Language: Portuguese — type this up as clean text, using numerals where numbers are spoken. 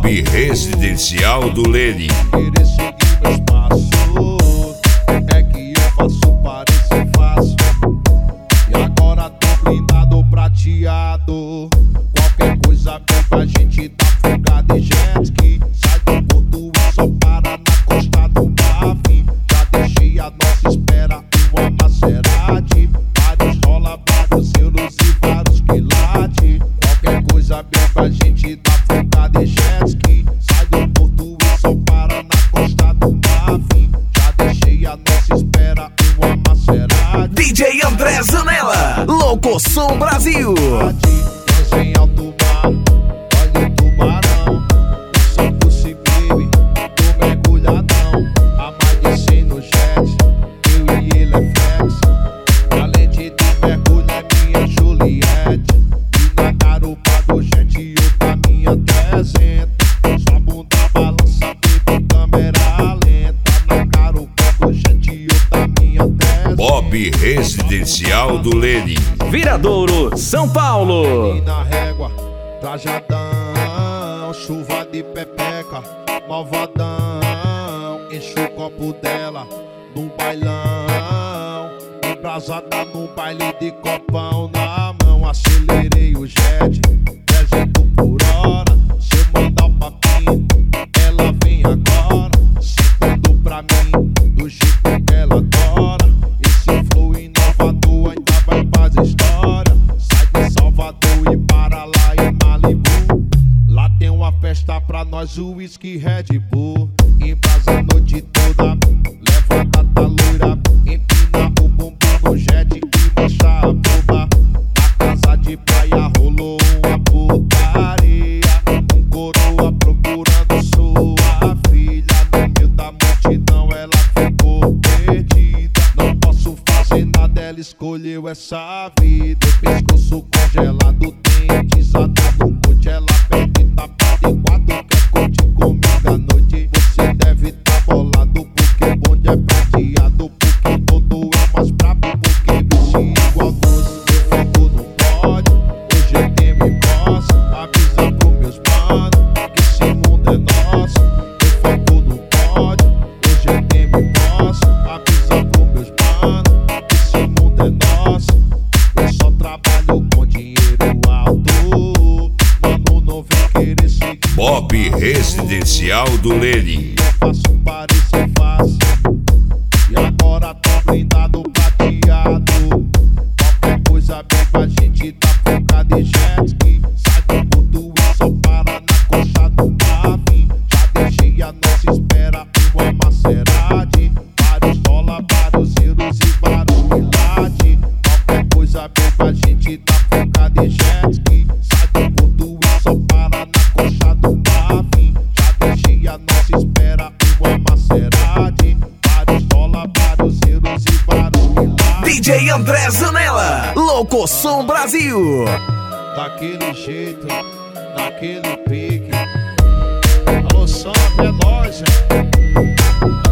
Residencial do Lenin. Querer seguir meus passos, é que eu faço parecer fácil. E agora tô blindado, prateado. Qualquer coisa bem pra gente dar fuga de jet ski. Sai do porto e só para na costa do Marfim. Já deixei a nossa espera uma Maserati. Vários dólares, vários euros e vários quilates. Qualquer coisa bem pra gente dar fuga de jet ski. Sai do porto e só para na costa do Marfim. Já deixei a nossa espera uma Maserati. DJ André Zanella, Louco Som Brasil. Dança em alto mar, olha o tubarão. Só pussy baby, tô mergulhadão. A mais de 100 no jet, eu e ele é flex. Além de mergulho é minha Juliette. E na garupa do jet eu da minha 300. Sua bunda balança, baby, câmera lenta. Na garupa do jet eu da minha 300. Bob Residencial do Lenin. Viradouro, São Paulo. E na régua, trajadão, chuva de pepeca, malvadão. Enche o copo dela no bailão, embrasada no baile de copão na mão. Acelerei o jet, 300 por hora. Se eu mandar o papinho, ela vem agora, sentando pra mim do jeito que ela adora. Esse flow inovador ainda vai fazer história. Sai de Salvador e para lá em Malibu. Lá tem uma festa pra nós, o whisky Red Bull. Embrasa a noite toda, levanta a loira. Empina o bumbum no jet e mostra a boba. Na casa de praia rolou uma putaria. Um coroa procurando sua filha. No meio da multidão ela ficou perdida. Não posso fazer nada, ela escolheu essa vida. Pescoço congelado, dentes atado no coach. Ela pede tapa de quatro, quer curtir comigo à noite. Você deve tá bolado porque o bonde é prateado. Porque todo é mais brabo, porque bicho igual doce. Meu fogo não pode, hoje eu tenho e posso. Avisa pros meus manos que esse mundo é nosso. Meu fogo não pode, hoje eu tenho e posso. Avisa pros meus manos que esse mundo é nosso. Eu só trabalho com dinheiro alto. Mano, não vem querer seguir Bob Residencial do Lenin. eu faço parecer fácil. E agora tô blindado, prateado. Qualquer coisa bem pra gente dar fuga de jet ski. Sai do porto e só para na costa do Marfim. Já deixei a nossa espera uma Maserati. Vários dólares, vários euros e vários quilates. Qualquer coisa bem pra gente dar fuga de jet ski. Sai do porto e só para na costa do Marfim. Já deixei a nossa espera uma Maserati. Vários dólares, vários euros e vários quilates. DJ André Zanella, Louco Som Brasil. Daquele jeito, daquele pique. Alô, Sandra, é nóis, hein?